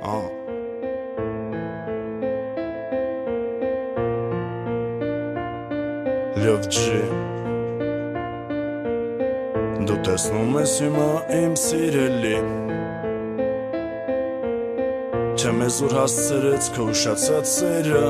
Լավ ջի Դու տեսնում ես հիմա իմ սիրելի Թե մեզ ուր հասցրեց քո ուշացած սերը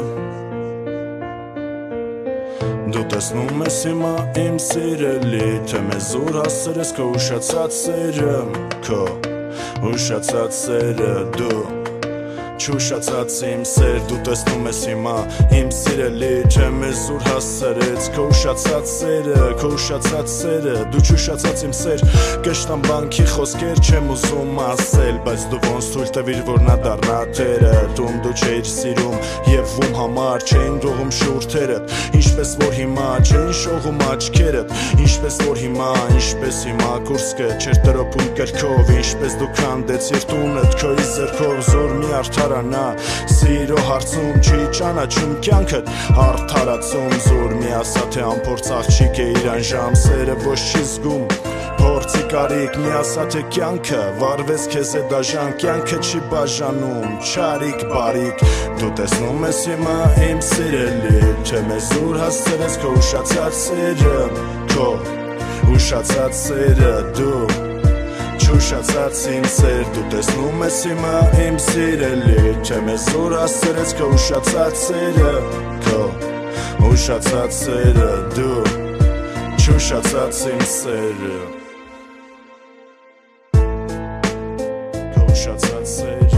Դու տեսնում ես հիմա իմ սիրելի Թե մեզ ուր հասցրեց քո ուշացած սերը Քո ուշացած սերը դու Չուշացած իմ սեր Դու տեսնում ես հիմա իմ սիրելի Թե մեզ ուր հասցրեց քո ուշացած սերը Քո ուշացած սերը Դու չուշացած իմ սեր Կշտամ բանքի խոսքեր չեմ ուզում ասել Բայց դու ոնց թույլ տվիր որ նա դառնա տերը Տում դու չէիր սիրում և ում համար չէին դողում շուրթերդ Ինչպես որ հիմա չէին շողում աչքերդ Ինչպես որ հիմա կուրսկը չեր տրոպում կրքով Ինչպես դու քանդեցիր տունդ քոյի զրքով Զոր մի արդարանա Սիրո հարցում չի ճանաչում կյանքդ Արդարացում զոր մի ասա թե անփորձ աղջիկ է իրան ժամ Սերը ոչ չի զգում Փորձի կարիք մի ասա թե կյանքը Վարվես քեզ է դաժան Կյանքը չի բաժանում Չարիք բարիք Դու տեսնում ես հիմա իմ սիրելի Թե մեզ ուր հասցրեց քո ուշացած սերը Քո ուշացած սերը դու Չուշացած իմ սեր Դու տեսնում ես հիմա իմ սիրելի Թե մեզ ուր հասցրեց քո ուշացած սերը Քո ուշացած սերը դու Չուշացած իմ սերը Քո ուշացած սերը